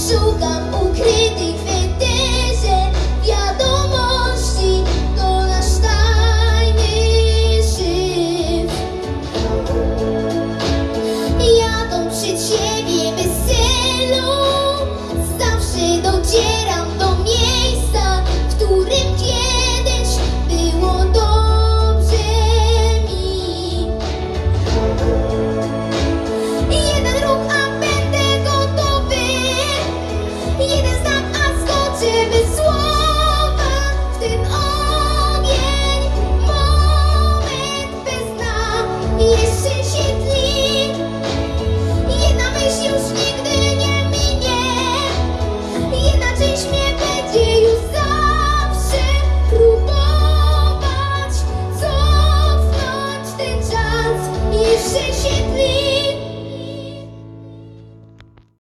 Szukam ukrytych w eterze wiadomości, to nasz tajny szyfr. Jadą przed siebie bez celu, zawsze docieram do miejsca, w którym kiedyś było dobrze mi. Jeden ruch, a będę gotowy, jeden znak, a skoczę bez słowa w ten ogień. Moment bez dna jeszcze się tli, jedna myśl już nigdy nie minie, jedna część mnie będzie już zawsze próbować cofnąć ten czas. Jeszcze się tli.